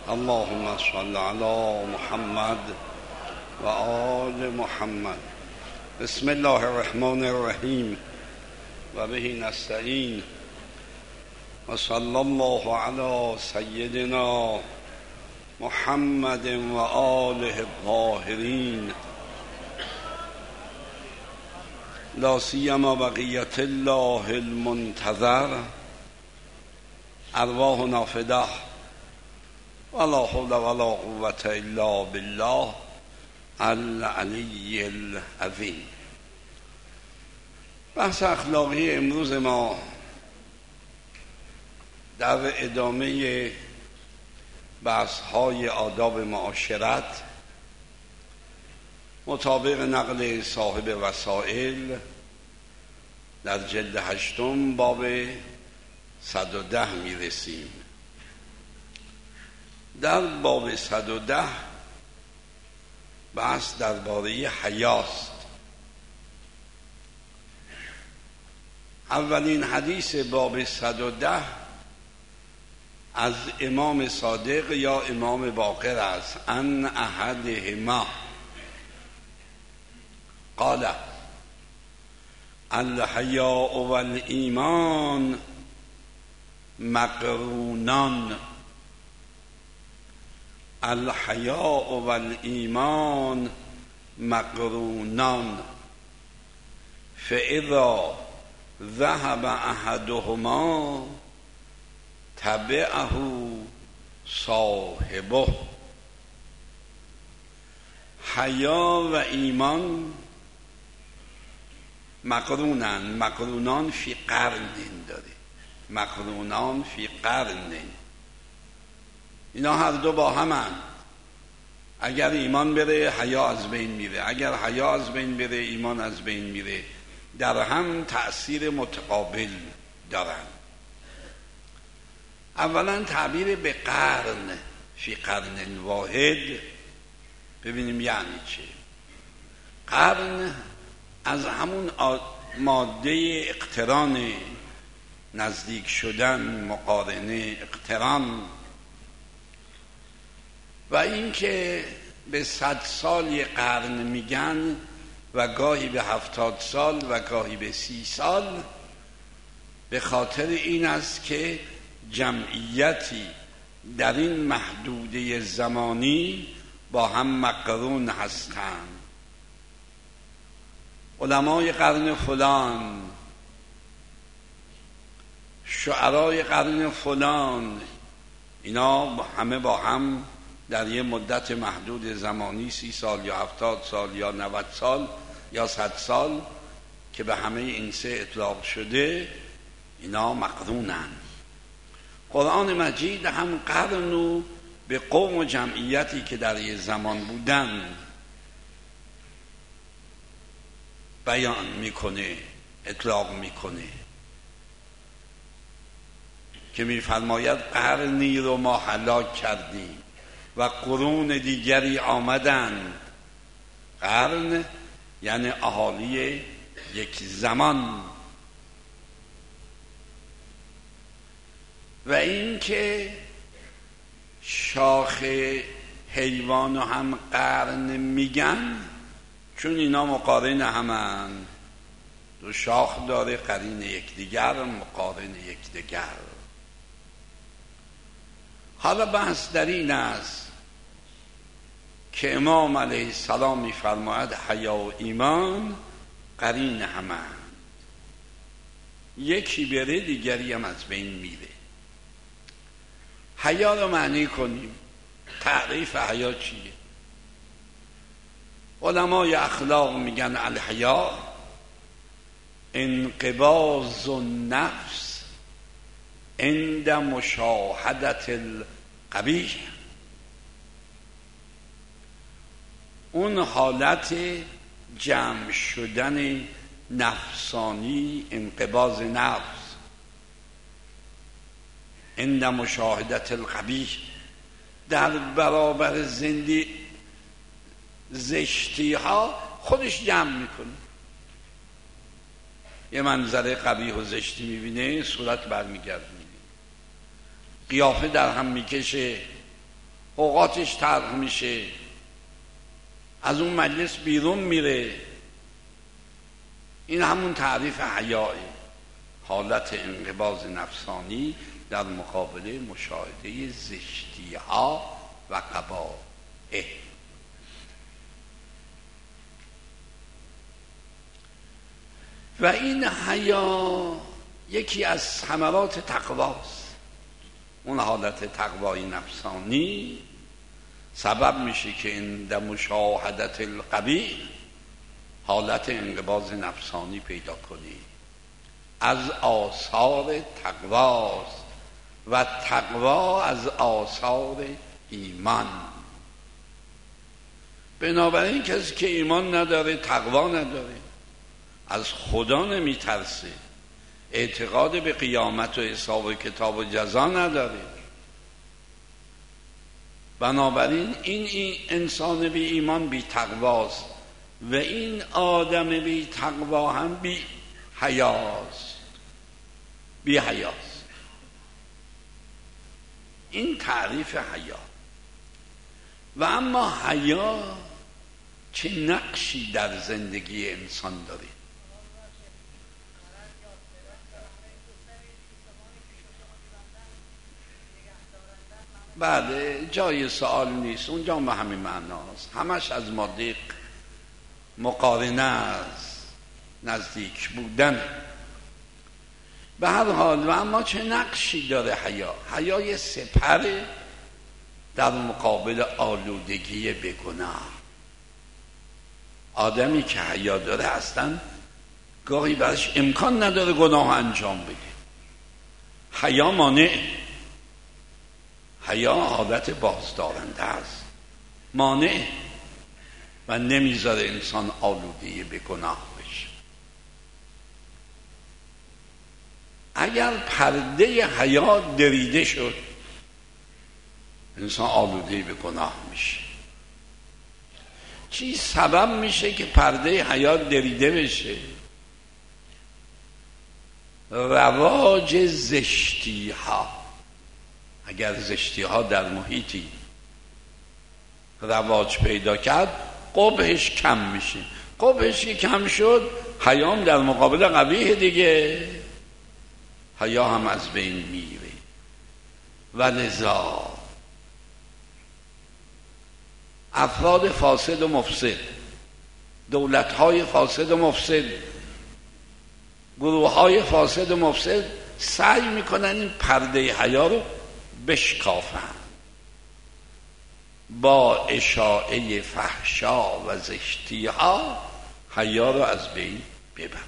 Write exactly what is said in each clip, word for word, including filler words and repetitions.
اللهم صل على محمد و آل محمد. بسم الله الرحمن الرحیم و به نستعین و صلی الله علی سیدنا محمد و آله الطاهرین لا سیما بقیت الله المنتظر ارواحنا فداه ولا حول ولا قوة الا بالله العلی العظیم. بحث اخلاقی امروز ما در ادامه بحث های آداب معاشرت مطابق نقل صاحب وسائل در جلد هشتم باب صد و ده می رسیم. در باب صد و ده بحث درباره حیاست. اولین حدیث باب صد و ده از امام صادق یا امام باقر است. ان احدهما قال الحیاء والایمان مقرونان الحیاء والایمان مقرونان فاذا ذهب احدهما تبعه صاحبه. حیا و ایمان مقرونن. مقرونان فی قرن داره. مقرونان فی قرن، اینا هر دو با همن. اگر ایمان بره حیا از بین میره، اگر حیا از بین بره ایمان از بین میره. در هم تأثیر متقابل دارن. اولا تعبیر به قرن فی قرن واحد ببینیم یعنی چه. قرن از همون ماده اقتران، نزدیک شدن، مقارنه، اقتران، و این که به صد سال یه قرن میگن و گاهی به هفتاد سال و گاهی به سی سال، به خاطر این است که جمعیتی در این محدوده زمانی با هم مقرون هستند. علمای قرن فلان، شعرای قرن فلان، اینا همه با هم در یه مدت محدود زمانی، سی سال یا هفتاد سال یا نود سال یا صد سال که به همه این سه اطلاق شده، اینا مقرونن. قرآن مجید هم قرنو به قوم و جمعیتی که در یه زمان بودن بیان میکنه، اطلاق میکنه، که میفرماید قرنی رو ما هلاک کردیم و قرون دیگری آمدند. قرن یعنی اهالی یک زمان. و این که شاخ حیوان هم قرن میگن چون اینا مقارن همن، دو شاخ داره، قرین یکدیگر، مقارن یکدیگر. حالا بحث در این است که امام علیه السلام می‌فرماید حیا و ایمان قرین همن، یکی بره دیگری هم از بین میره. حیا رو معنی کنیم. تعریف حیا چیه؟ علمای اخلاق میگن الحیا انقباض النفس عند مشاهدت القبیح، اون حالت جمع شدن نفسانی، انقباض نفس عند مشاهدت القبیح، در برابر زندی زشتی ها خودش جمع میکنه. یه منظره قبیح و زشتی میبینه، صورت برمیگردونه، قیافه در هم میکشه، اوقاتش تلخ میشه، از اون مجلس بیرون میره. این همون تعریف حیاه، حالت انقباض نفسانی در مقابل مشاهده زشتی ها و قبائح. و این حیا یکی از ثمرات تقواست. اون حالت تقوای نفسانی سبب میشه که عند مشاهدت القبیح حالت انقباض نفسانی پیدا کنی. از آثار تقواست و تقوا از آثار ایمان. بنابراین کسی که ایمان نداره، تقوا نداره، از خدا نمی ترسه، اعتقاد به قیامت و حساب و کتاب و جزا نداره، بنابراین این, این انسان بی ایمان بی تقواست و این آدم بی تقوا هم بی حیاست. بی حیاست. این تعریف حیا. و اما حیا چه نقشی در زندگی انسان داره؟ بله، جای سوال نیست، اونجا به همین معناست. همش از ماده مقارنه است، نزدیک بودن. به هر حال و اما چه نقشی داره حیا؟ حیا یه سپره در مقابل آلودگی به گناه. آدمی که حیا داره اصلا گاهی برش امکان نداره گناه انجام بده. حیا مانع، حیا حالت بازدارنده است، مانع و نمیذاره انسان آلوده به گناه بشه. اگر پرده حیا دریده شد انسان آلوده به گناه میشه. چی سبب میشه که پرده حیا دریده بشه؟ رواج زشتی ها. اگر زشتی ها در محیطی رواج پیدا کرد قبحش کم میشه. قبحش که کم شد حیام در مقابل قبیح دیگه، حیا هم از بین میره. و لذا افراد فاسد و مفسد، دولت‌های فاسد و مفسد، گروه‌های فاسد و مفسد سعی میکنن این پرده حیا رو بشکافن، با اشاعه فحشا و زشتی ها حیا رو از بین ببرن.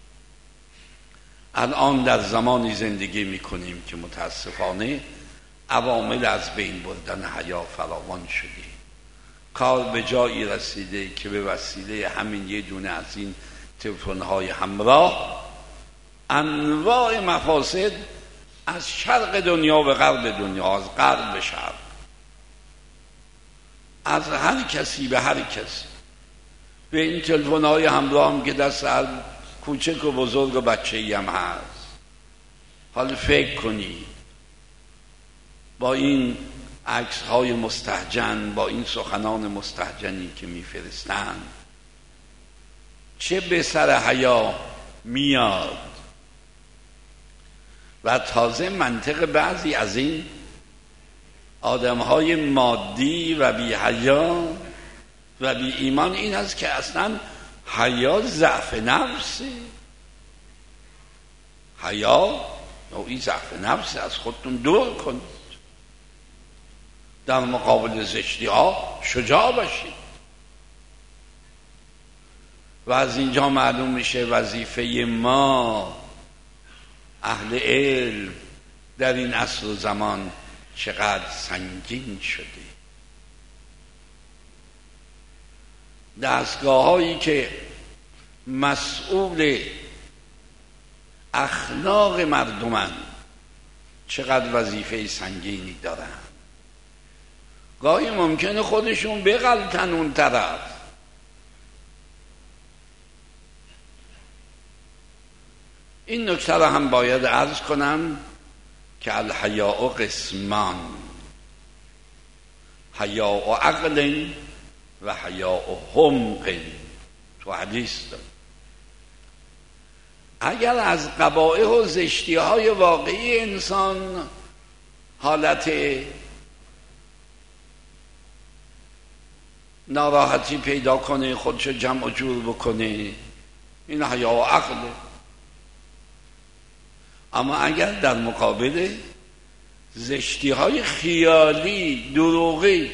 الان در زمانی زندگی میکنیم که متاسفانه عوامل از بین بردن حیا فراوان شده. کار به جایی رسیده که به وسیله همین یه دونه از این تلفن‌های همراه انواع مفاسد از شرق دنیا به غرب دنیا، از غرب به شرق، از هر کسی به هر کسی، به این تلفن‌های همراه هم که دست هر کوچک و بزرگ و بچه‌ای هم هست. حالا فکر کنید با این عکس‌های مستهجن، با این سخنان مستهجنی که می‌فرستن چه به سر حیا میاد. و تازه منطق بعضی از این آدم‌های مادی و بی حیا و بی ایمان این است که اصلا حیا ضعف نفسه. حیا نوعی ضعف نفس، از خودتون دور کنید، در مقابل زشتی ها شجاع باشید. و از اینجا معلوم میشه وظیفه ما اهل علم در این عصر و زمان چقدر سنگین شده. دستگاه هایی که مسئول اخلاق مردمن چقدر وظیفه سنگینی دارن. گاهی ممکنه خودشون بغلطن اون طرف. این نکته را هم باید عرض کنم که الحیاء قسمان، حیاء و عقل و حیاء و حمق. تو حدیث داره اگر از قبائح و زشتی های واقعی انسان حالت ناراحتی پیدا کنه، خودشو جمع و جور بکنه، این حیا و عقله. اما اگر در مقابل زشتی های خیالی، دروغی،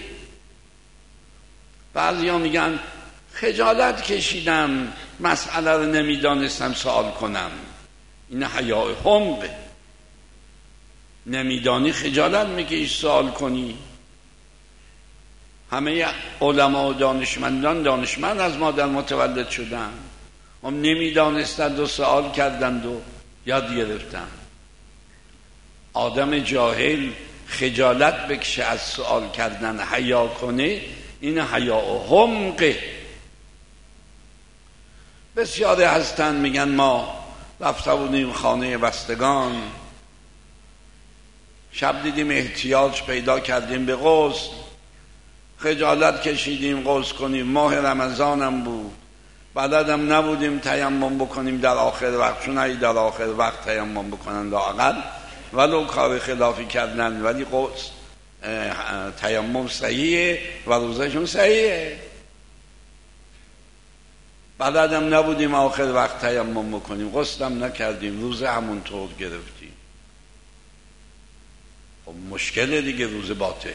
بعضی ها میگن خجالت کشیدم مسئله رو نمیدانستم سوال کنم، این حیا حمقه. نمیدانی خجالت میکشی سوال کنی. همه علما و دانشمندان دانشمند از مادر متولد شدن، هم نمیدانستند و سوال کردند و یاد گرفتند. آدم جاهل خجالت بکشه از سوال کردن، حیا کنه، این حیا و حمقه. بسیاری هستند میگن ما رفته بودیم خانه بستگان، شب دیدیم احتیاج پیدا کردیم به غسل، خجالت کشیدیم غسل کنیم، ماه رمضانم بود، بلدم نبودیم تیمم بکنیم در آخر وقت، چون اگه در آخر وقت تیمم بکنن لااقل ولو کار خلافی کردن ولی غسل تیمم صحیحه و روزشون صحیحه. بلدم نبودیم آخر وقت تیمم بکنیم، غسلم نکردیم، روزه همونطور گرفتیم. خب مشکل دیگه، روزه باطل.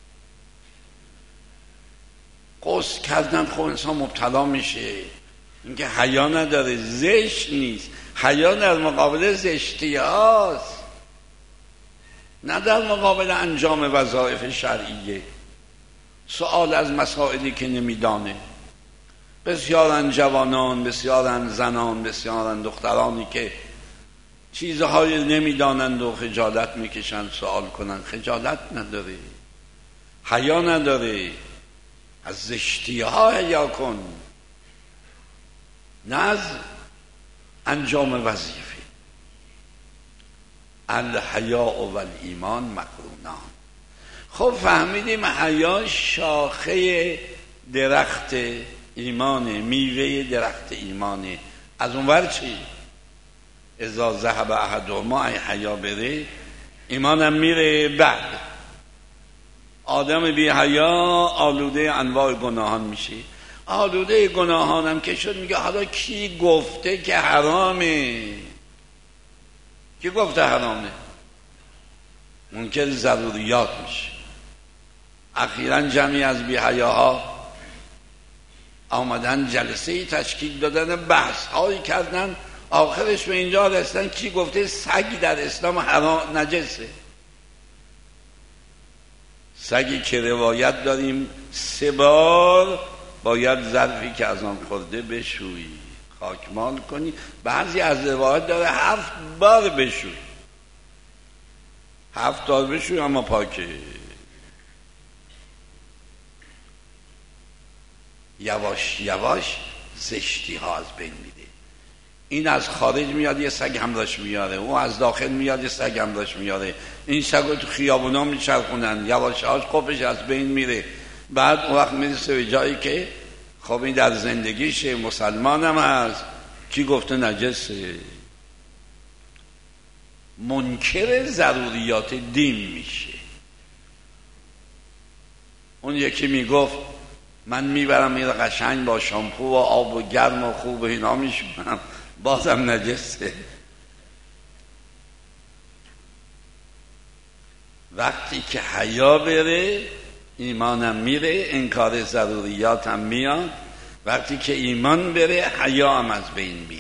غسل کردن خب انسان مبتلا میشه، اینکه حیا نداره، زشت نیست. حیا در مقابل زشتی هاست، نه در مقابل انجام وظایف شرعیه. سؤال از مسائلی که نمیدانه. بسیارن جوانان، بسیارن زنان، بسیارن دخترانی که چیزهای نمیدانند و خجالت میکشند سوال کنند. خجالت نداره، حیا نداره، از زشتی ها حیا کن، نه از انجام وظیفه. الحیاء و الایمان مقرونان. خب فهمیدیم حیا شاخه درخت ایمانه، میوه درخت ایمانه. از اون ور چی؟ اذا ذهب احدهما، ای حیا بره ایمانم میره. بعد آدم بی حیا آلوده انواع گناهان میشه. آلوده گناهانم که شد، میگه حالا کی گفته که حرامه؟ کی گفته حرامه؟ منکر ضروریات میشه. اخیراً جمعی از بی حیاها آمدن جلسه تشکیل دادن، بحث هایی کردن، آخرش به اینجا رسیدن کی گفته سگ در اسلام حرام نجسه؟ سگی که روایت داریم سه بار باید ظرفی که از آن خورده بشویی، خاکمال کنی. بعضی از روایت داره هفت بار بشوی، هفت بار بشوی اما پاکه. یواش یواش زشتی ها از بین میده. این از خارج میاد یه سگ همراهش میاره، اون از داخل میاد یه سگ همراهش میاره، این سگ رو تو خیابونا میچرخونن، یواش یواش خوبش از بین میره. بعد اون وقت میرسه به جایی که خب این در زندگیشه، مسلمان هم هست، کی گفته نجسه؟ منکر ضروریات دین میشه. اون یکی میگفت من میبرم میره قشنگ با شامپو و آب و گرم و خوب و اینا میشونم، بازم نجسه. وقتی که حیا بره ایمانم میره، انکار ضروریاتم میاد. وقتی که ایمان بره حیا هم از بین میره.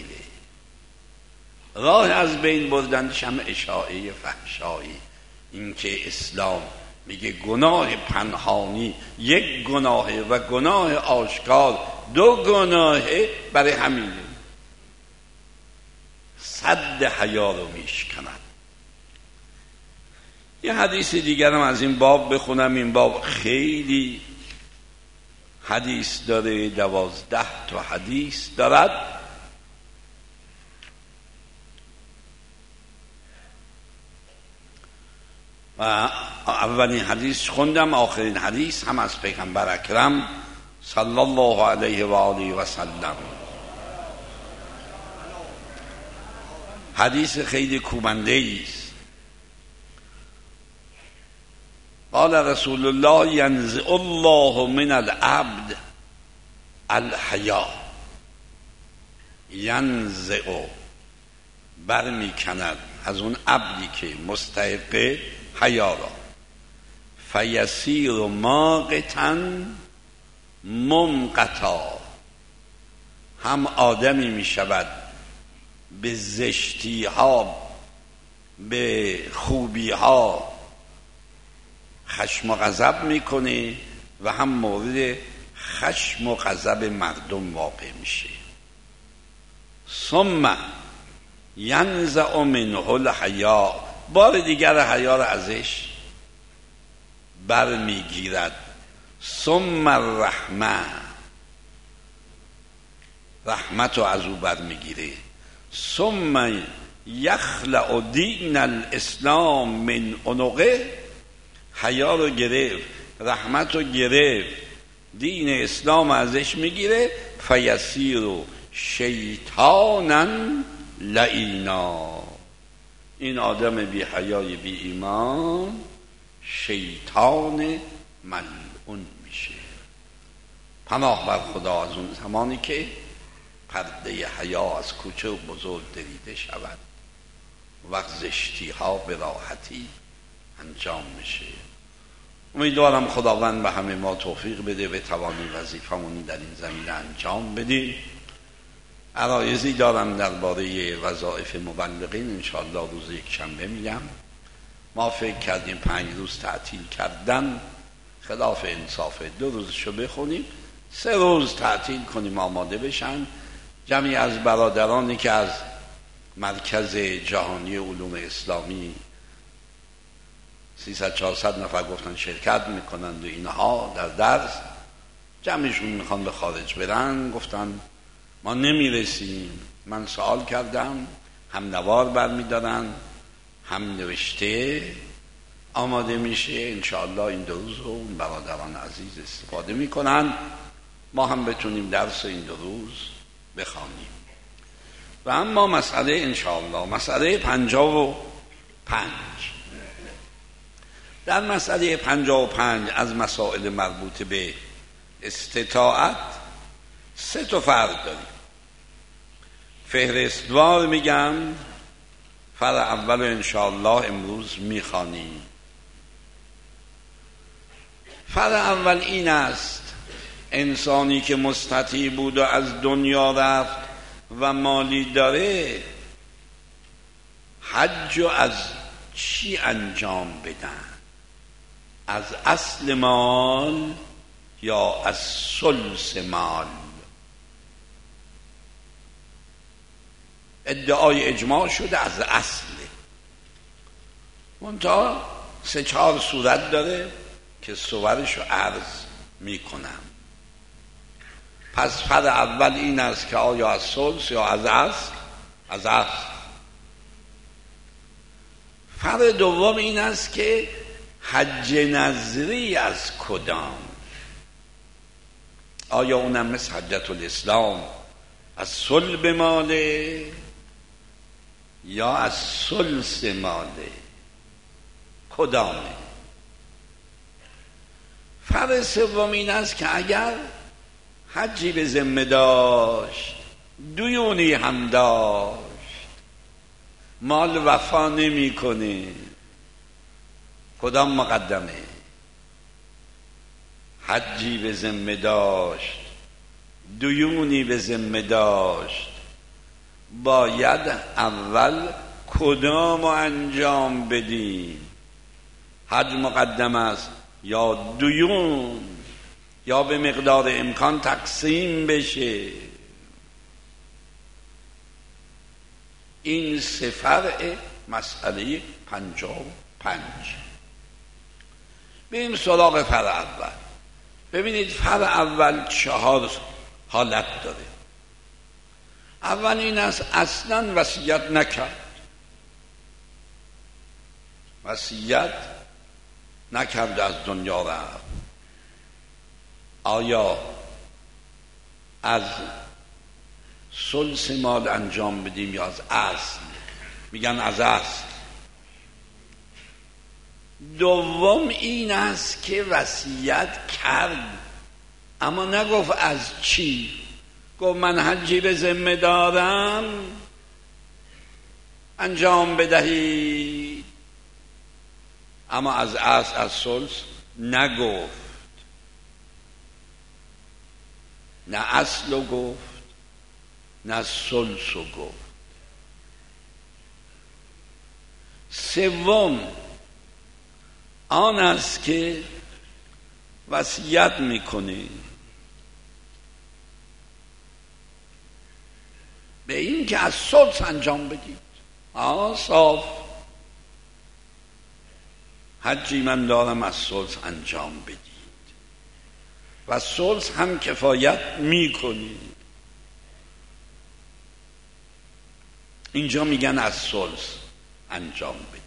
راه از بین بردنش هم اشاعه فحشایی. این که اسلام میگه گناه پنهانی یک گناهه و گناه آشکار دو گناهه، برای همینه صد حیا رو میشکند. یه حدیث دیگرم از این باب بخونم. این باب خیلی حدیث داره، دوازده تا حدیث دارد. و اولین حدیث خوندم، آخرین حدیث هم از پیغمبر اکرم صلی الله علیه و آله و سلم. حدیث خیلی کوبنده است. قال رسول الله ینزع الله من العبد الحیا، ینزع برمی کند از اون عبدی که مستحق حیا را، فیسیر ماقتا ممقتا، هم آدمی می شود به زشتی ها به خوبی ها خشم و غضب میکنه و هم مورد خشم و غضب مردم واقع میشه. ثم ینزع منه الحیا، بار دیگر حیا را ازش بر میگیرد. ثم الرحمه، رحمت رو از او بر میگیره. ثم یخلع دین الاسلام من عنقه، حیا رو گرفت، رحمت رو گرفت، دین اسلام ازش میگیره. فیسیر شیطانا لعینا، این آدم بی حیای بی ایمان شیطان ملعون میشه. پناه بر خدا از اون زمانی که پرده حیا از کوچه و بزرگ دریده شود، وقت زشتی ها به راحتی انجام میشه. امیدوارم خداوند به همه ما توفیق بده و توانی وظیفمون در این زمینه انجام بدیم. عرایضی دارم درباره وظایف مبلغین، انشاءالله روز یک شنبه میگم. ما فکر کردیم پنج روز تعطیل کردن خلاف انصافه، دو روزشو بخونیم، سه روز تعطیل کنیم آماده بشن. جمعی از برادرانی که از مرکز جهانی علوم اسلامی سیصد چهارصد نفر گفتن شرکت میکنند و اینها در درس، جمعشون میخوان به خارج برن، گفتن ما نمیرسیم. من سوال کردم، هم نوار برمیدارن هم نوشته آماده میشه. انشاءالله این دو روز رو برادران عزیز استفاده میکنن، ما هم بتونیم درس این دو روز بخوانیم. و اما مسئله انشاءالله مسئله پنجاه و پنج، در مسئله پنجاه و پنج از مسائل مربوط به استطاعت سه تا فرق داریم. فهرستوار میگم، فرق اول انشاءالله امروز میخوانیم. فرق اول این است: انسانی که مستطیع بود و از دنیا رفت و مالی داره، حج و از چی انجام بدن؟ از اصل مال یا از ثلث مال؟ ادعای اجماع شده از اصله، منتها سه چهار صورت داره که صورش رو عرض میکنم. پس فرق اول این است که آیا از ثلث یا از اصل؟ از اصل. فرق دوم این است که حج نظری از کدام؟ آیا اونم مثل حجت الاسلام از صلب ماله یا از ثلث ماله؟ کدامه؟ فرق سوم این است که اگر حجی به ذمه داشت، دیونی هم داشت، مال وفا نمی کنه، کدام مقدمه؟ حجی به ذمه داشت، دیونی به ذمه داشت، باید اول کدام انجام بدیم؟ حج مقدم است یا دیون؟ یا به مقدار امکان تقسیم بشه؟ این سه فرع مسئله پنجاه و پنج. بریم سراغ فرع اول. ببینید فرع اول چهار حالت داره. اول این است اصلا وصیت نکرد، وصیت نکرد از دنیا رفت. آیا از ثلث مال انجام بدیم یا از اصل؟ میگن از اصل. دوم این است که وصیت کرد اما نگفت از چی. گفت من حجی به ذمه دارم انجام بدهید، اما از اصل از ثلث نگفت. نه اصل رو گفت نه ثلث رو گفت. سوم آن است که وصیت میکنه به این که از ثلث انجام بدید. آه صاف، حجی من دارم از ثلث انجام بدید و ثلث هم کفایت میکنید. اینجا میگن از ثلث انجام بدید.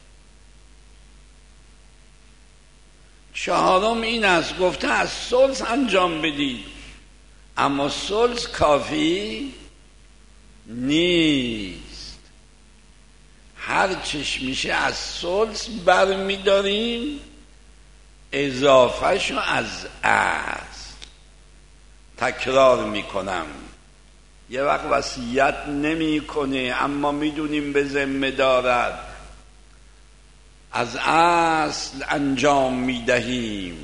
چهارم این است گفته از ثلث انجام بدید، اما ثلث کافی نیست. هر چش میشه از ثلث برمیداریم، اضافهشو از اصل. تکرار میکنم، یه وقت وصیت نمی کنه اما میدونیم به ذمه دارد، از اصل انجام میدهیم.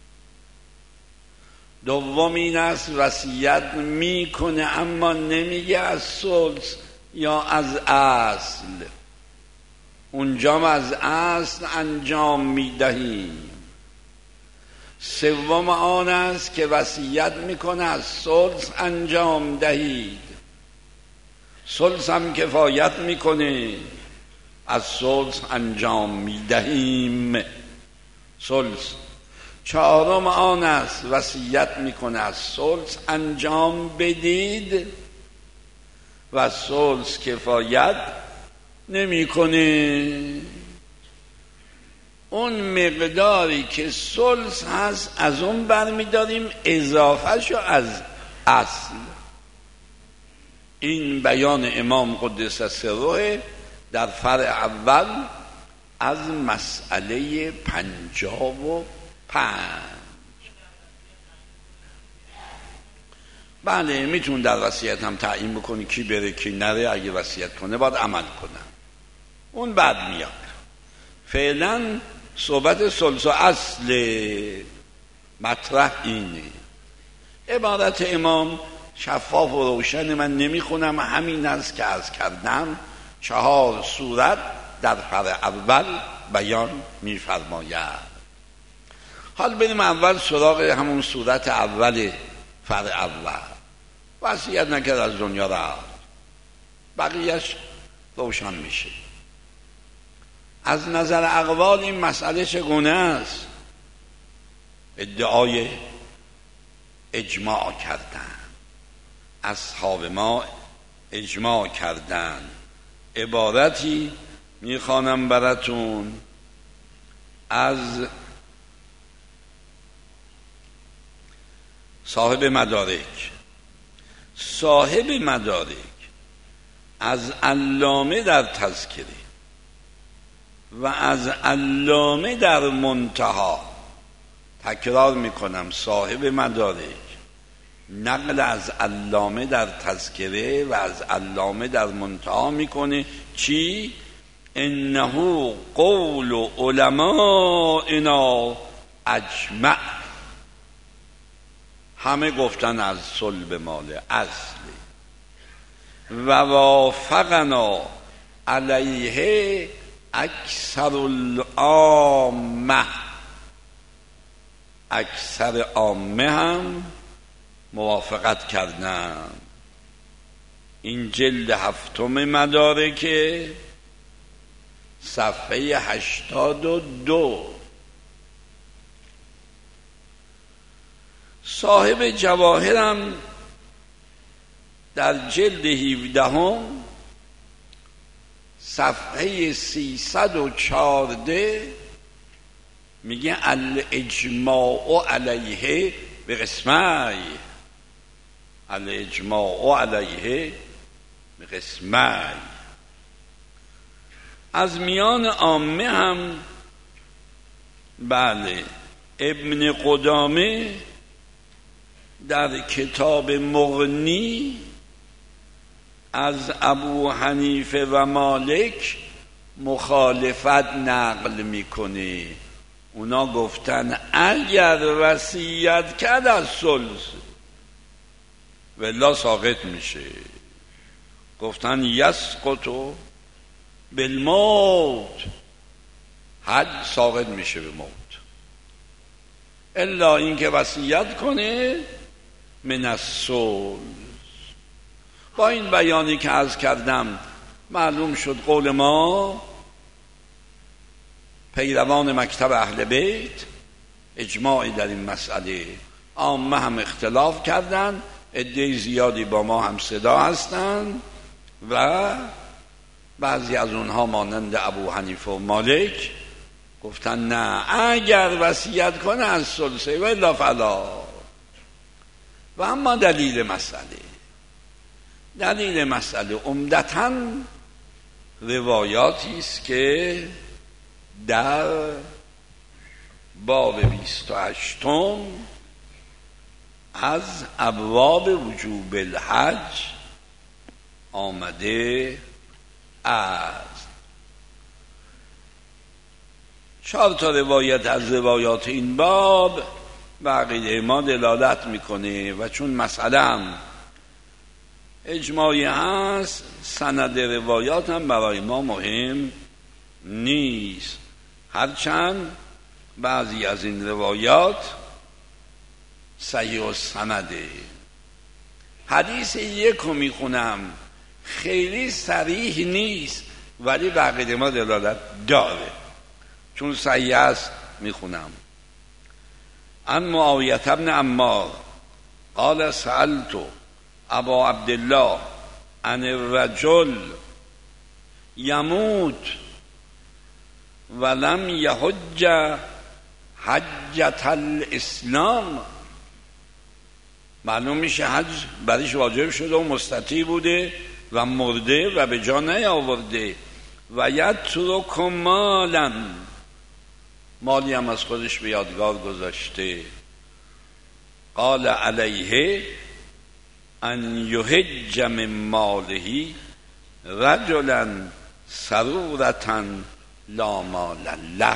دوم این است وصیت میکنه اما نمیگه از ثلث یا از اصل، اونجا از اصل انجام میدهیم. سوم آن است که وصیت میکنه از ثلث انجام دهید، ثلث هم کفایت میکنه، از ثلث انجام میدهیم. ثلث. چهارم آن است وصیت میکنه از ثلث انجام بدید و ثلث کفایت نمیکنه. اون مقداری که ثلث هست از اون برمیداریم، اضافهشو از اصل. این بیان امام قدس سره در فرع اول از مسئله پنجاب و پنج. بله میتون در وصیت هم تعیین بکنی کی بره کی نره. اگه وصیت کنه باید عمل کنن، اون بعد میاد. فعلا صحبت ثلث و اصل مطرح اینه. عبارت امام شفاف و روشن، من نمیخونم، همین است که عرض کردم. چهار صورت در فرع اول بیان میفرماید. حال بریم اول سراغ همون صورت اول فرع اول. وصیت نکرد از دنیا رفت، بقیهش روشن میشه. از نظر اقوال این مسئله چگونه است؟ ادعای اجماع کردن، اصحاب ما اجماع کردن. عبارتی میخوانم براتون از صاحب مدارک. صاحب مدارک از علامه در تذکره و از علامه در منتها، تکرار میکنم، صاحب مدارک نقل از علامه در تذکره و از علامه در منتها میکنه. چی؟ انه قول علمائنا اجمع. همه گفتن از صلب مال اصلی و وافقنا علیه اکثر العامه. اکثر عامه هم موافقت کردن. این جلد هفتم مدارکه، صفحه هشتاد و دو. صاحب جواهرم در جلد هفدهم صفحه سیصد و چهارده میگه الاجماع علیه به قسمی، الاجماع علیه به قسمی. از میان عامه هم بله ابن قدامه در کتاب مغنی از ابو حنیفه و مالک مخالفت نقل میکنه. اونا گفتن اگر وصیت کرد از ثلث والله ساقط میشه. گفتن یسقط بالموت، حد ساقط میشه به موت، الا اینکه وصیت کنه من الثلث. با این بیانی که عرض کردم معلوم شد قول ما پیروان مکتب اهل بیت اجماعی در این مسئله. عامه هم اختلاف کردن، عده زیادی با ما هم صدا هستند و بعضی از اونها مانند ابو حنیفه و مالک گفتن نه، اگر وصیت کنه از ثلثه و الا فلا. و اما دلیل مسئله دلیل مسئله عمدتاً روایاتی است که در باب بیست و هشتم از ابواب وجوب الحج آمده است. چهار تا روایت از روایات این باب به عقیده ما دلالت میکنه و چون مسئله هم اجماعی هست سند روایات هم برای ما مهم نیست، هرچند بعضی از این روایات صحیح السنده. حدیث یک رو میخونم، خیلی صریح نیست ولی به عقیده ما دلالت داره چون صحیح است. میخونم عن معاویه بن عمار قال سألت ابا عبدالله عن الرجل يموت ولم يحج حجة الاسلام. معلوم میشه حج برایش واجب شده و مستطیع بوده و مرده و به جا نیاورده و یترک مالا، مالی هم از خودش به یادگار گذاشته. قال علیه ان یحج من ماله رجلا سرورة لا مال له.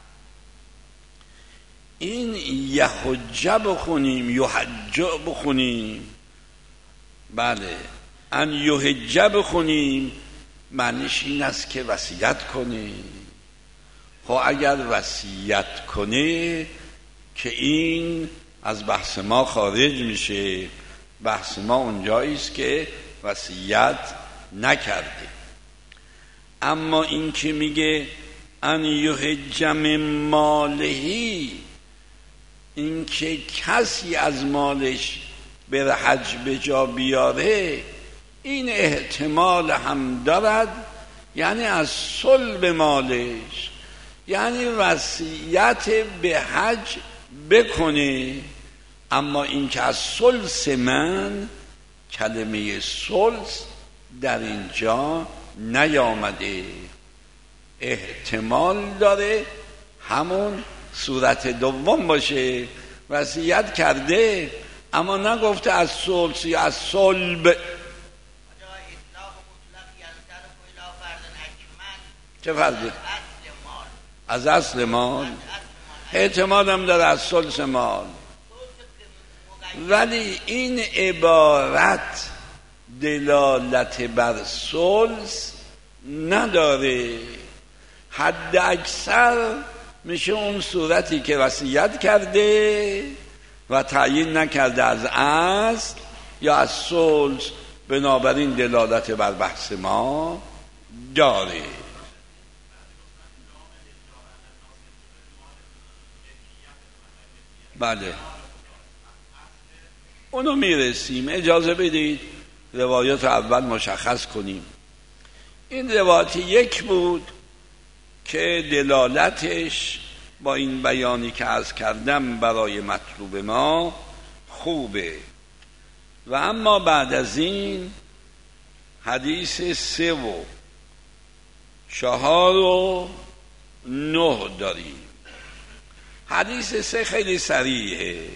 این یحج بخونیم، یحج بخونیم، بله ان یحج بخونیم معنیش این است که وصیت کنه. خب اگر وصیت کنه که این از بحث ما خارج میشه. بحث ما اونجایی است که وصیت نکرده. اما این که میگه ان یحج من مالهی، این که کسی از مالش بر حج به جا بیاره، این احتمال هم دارد یعنی از صلب مالش، یعنی وصیت به حج بکنه. اما این که از ثلث من، کلمه ثلث در اینجا نیامده، احتمال داره همون صورت دوم باشه، وصیت کرده اما نگفته از ثلث یا از صلب. چه فرقی؟ از اصل مال احتمال هم داره از ثلث مال، ولی این عبارت دلالت بر ثلث نداره. حد اکثر میشه اون صورتی که وصیت کرده و تعیین نکرده از اصل یا از ثلث، بنابراین دلالت بر بحث ما داره. بله اونو میرسیم. اجازه بدید روایات اول مشخص کنیم. این روایت یک بود که دلالتش با این بیانی که عرض کردم برای مطلوب ما خوبه. و اما بعد از این حدیث سه و چهار و نه داریم. حدیث سه خیلی صریحه،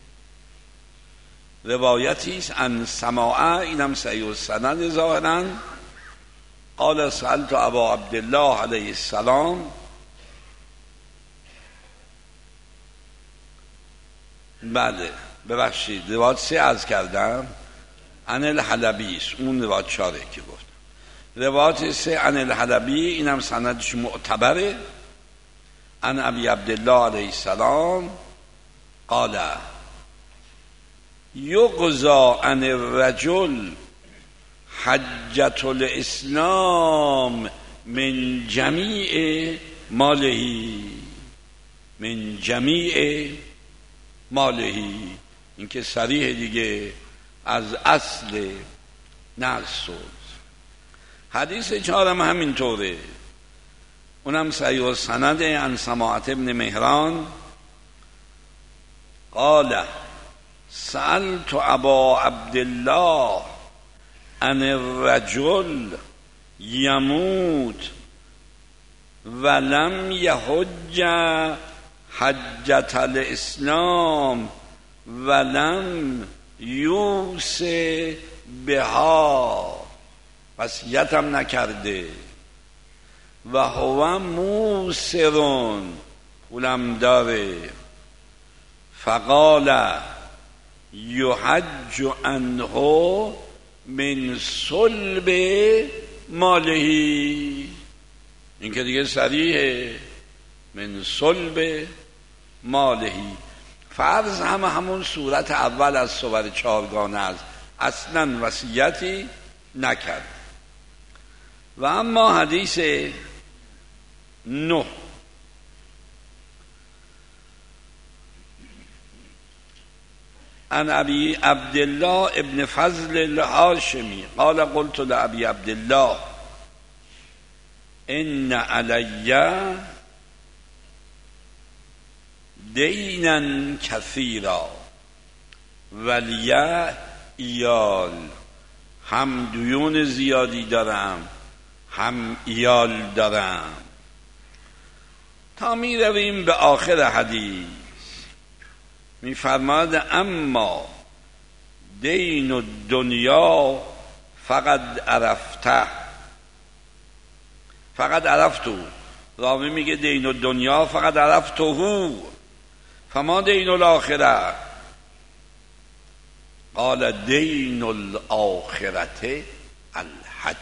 روایتی است عن سماعه، اینم صحیح السند ظاهرا. قال سألت ابا عبدالله علیه السلام، بله ببخشید روایت سه عرض کردم، عن الحلبی است، اون روایت چاره که گفت. روایت سه عن الحلبی، اینم سندش معتبره. عن ابی عبدالله علیه السلام قال یقضی عن الرجل حجة الاسلام من جمیع مالهی، من جمیع مالهی. این که صریح دیگه از اصل نصوص. حدیث چهارم همینطوره، اونم صحیح السند عن سماعة ابن مهران قال سألت ابا عبدالله عن الرجل يموت ولم يحج حجة الاسلام ولم یوص بها، وصیتم نکرده، و هو موسرون، پولم داره. فقال یحج عنه من صلب مالهی، این که دیگه صریحه، من صلب مالهی. فرض همه همون صورت اول از صور چهارگانه است، اصلا وصیتی نکرد. و اما حدیث نه، عن ابی عبدالله ابن فضل الهاشمی قال قلت لابی عبدالله ان علی دینا کثیرا ولی ایال، هم دیون زیادی دارم هم ایال دارم. تا می رویم به آخر حدیث، می فرماد اما دین الدنیا فقط عرفته، فقط عرفتو. راوی میگه دین الدنیا فقط عرفته، فما دین الاخره؟ قال دین الاخرته الحج،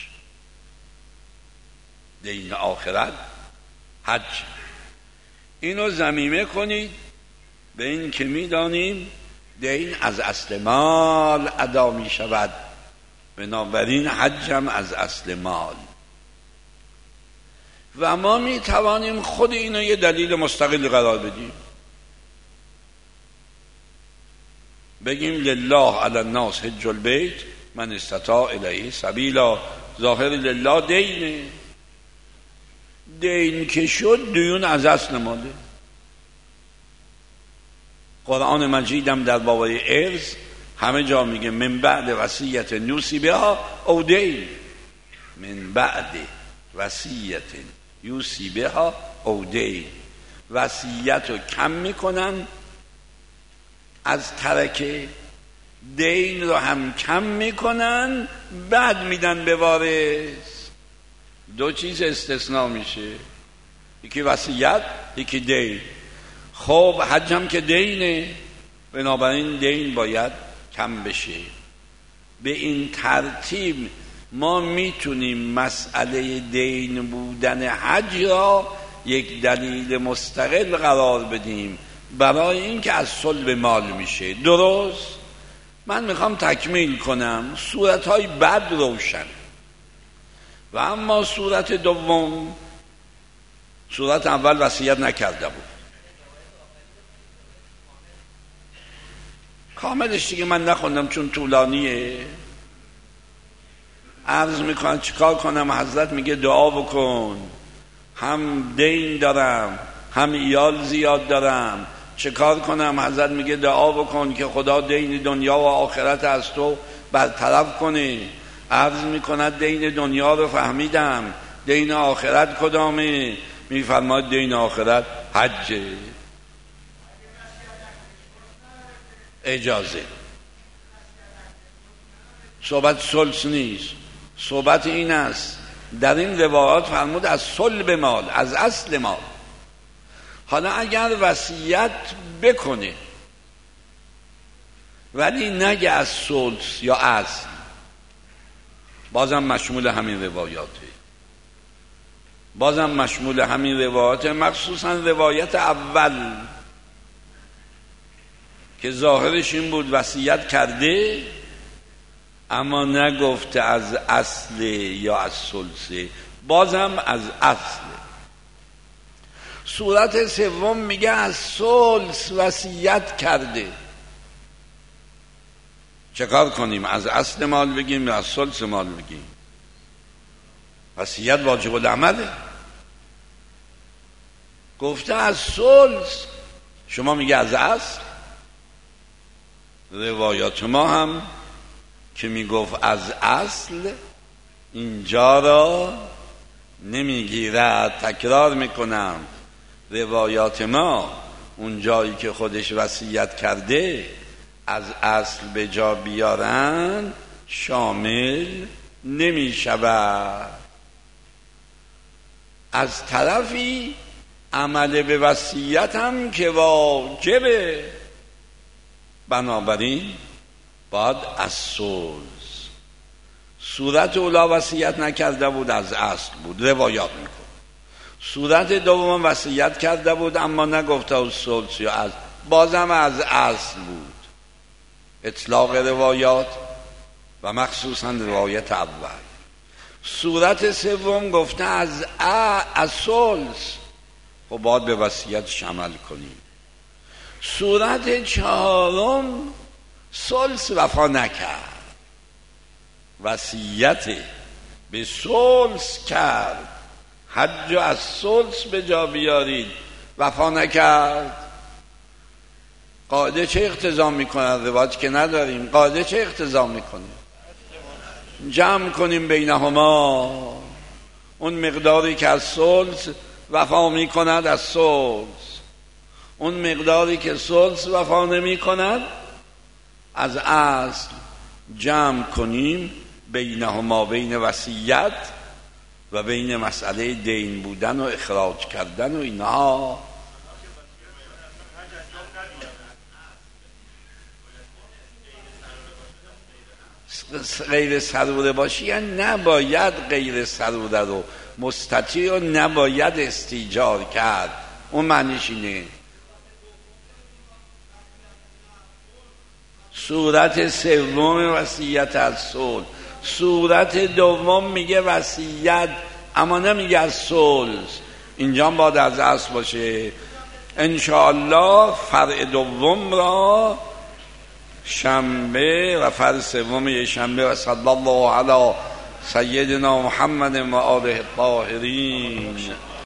دین آخرت حج. اینو ضمیمه کنید به این که میدانیم دین از اصل مال ادا می شود، بنابراین حج هم از اصل مال. و ما می توانیم خود اینو یه دلیل مستقل قرار بدیم، بگیم لله علی الناس حج البیت من استطاع الیه سبیلا. ظاهر لله دینه، دین که شد دیون از اصل ماله. قرآن مجیدم در بابای ارث همه جا میگه من بعد وصیت یوصی بها او دین، من بعد وصیت یوصی بها او دین. وصیت رو کم میکنن از ترکه، دین رو هم کم میکنن بعد میدن به وارث. دو چیز استثناء میشه، یکی وصیت یکی دین. خب حج هم که دینه، بنابراین دین باید کم بشه. به این ترتیب ما میتونیم مسئله دین بودن حج را یک دلیل مستقل قرار بدیم برای اینکه از صلب مال میشه. درست؟ من میخوام تکمیل کنم. صورتهای بد روشن، و اما صورت دوم، صورت اول وصیت نکرده بود، کاملش دیگه من نخوندم چون طولانیه. عرض میکنم چیکار کنم؟ حضرت میگه دعا بکن، هم دین دارم هم ایال زیاد دارم، چه کار کنم؟ حضرت میگه دعا بکن که خدا دین دنیا و آخرت از تو برطرف کنه. عرض میکند دین دنیا رو فهمیدم، دین آخرت کدامه؟ میفرماید دین آخرت حجه. اجازه صحبت سلس نیست، صحبت این است در این روایات فرمود از صلب مال، از اصل مال. حالا اگر وصیت بکنه ولی نگه از سلس یا اصل، بازم مشمول همین روایاته، بازم مشمول همین روایاته، مخصوصا روایت اول که ظاهرش این بود وصیت کرده اما نگفته از اصل یا از سلسه، بازم از اصل. صورت سوم میگه از سلس وصیت کرده، چه کار کنیم؟ از اصل مال بگیم یا از سلس مال بگیم؟ وصیت واجب العمله. گفته از سلس، شما میگه از اصل. روایات ما هم که میگفت از اصل اینجا را نمیگیرد. تکرار میکنم، روایات ما اون جایی که خودش وصیت کرده از اصل به جا بیارن شامل نمیشود. از طرفی عمل به وصیت هم که واجبه، بنابراین باید از سلس. صورت اولا وصیت نکرده بود، از اصل بود، روایات میکن. صورت دوم وصیت کرده بود اما نگفته از سلس یا از، بازم از اصل بود. اطلاق روایات و مخصوصا روایت اول. صورت سوم گفته از ا از سلس، خب باید به وصیتش عمل کنیم. صورت چهارم سلس وفا نکرد، وصیت به سلس کرد، حج از سلس به جا بیارید، وفا نکرد. قاعده چه اقتضا میکنه؟ روایت که نداریم، قاعده چه اقتضا میکنه؟ جمع کنیم بینهما، اون مقداری که از سلس وفا میکند از سلس، اون مقداری که سلس وفا نمی کند از اصل. جمع کنیم بینهما، بین وصیت و بین مسئله دین بودن و اخراج کردن و اینها. غیر سروده باشی یعنی نباید غیر سروده رو مستطیع و نباید استیجار کرد، اون معنیش اینه. صورت سوم وصیت از صلح، صورت دوم میگه وصیت اما نمیگه از صلح، اینجا باید از اصل باشه. انشاءالله فرع دوم را شنبه و فرع سوم یه شنبه و صلی الله علی سیدنا محمد و آله الطاهرین.